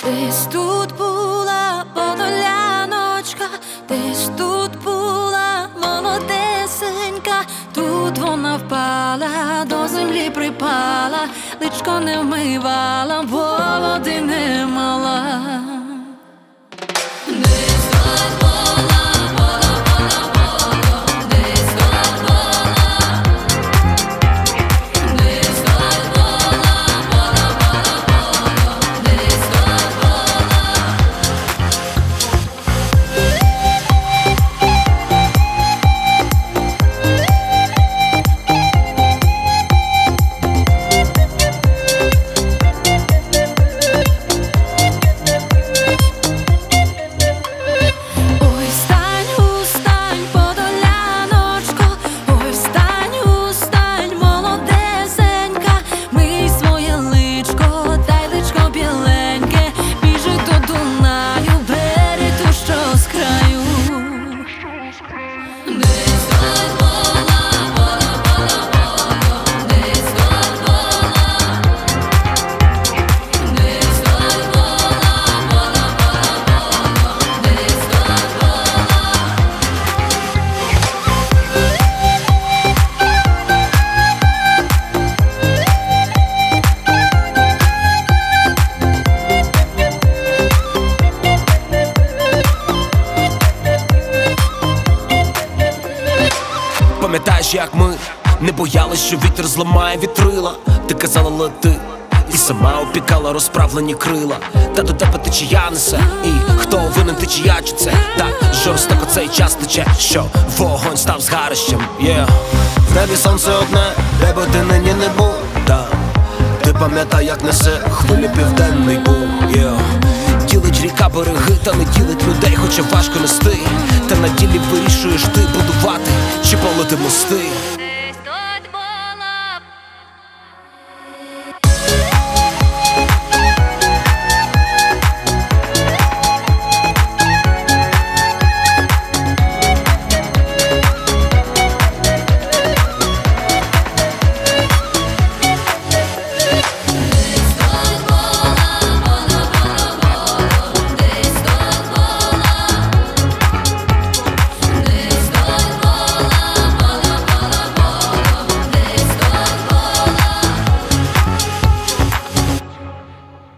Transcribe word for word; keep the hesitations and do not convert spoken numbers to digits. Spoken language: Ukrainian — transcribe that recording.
Десь тут була подоляночка, десь тут була молодесенька, тут вона впала, до землі припала, личко не вмивала, бо води не мала. Пам'ятаєш, як ми не боялись, що вітер зламає вітрила. Ти казала лети і сама опікала розправлені крила. Та до тебе течія несе, і хто винен, течія чи це? Так жорстоко цей час тече, що вогонь став згарищем. yeah. В небі сонце одне, де би ти нині не був, да. Ти пам'ятай, як несе хвилі південний бум. yeah. Ділить ріка береги, та не ділить людей, хоча важко нести. Та на ділі вирішуєш ти будувати чи палити мости.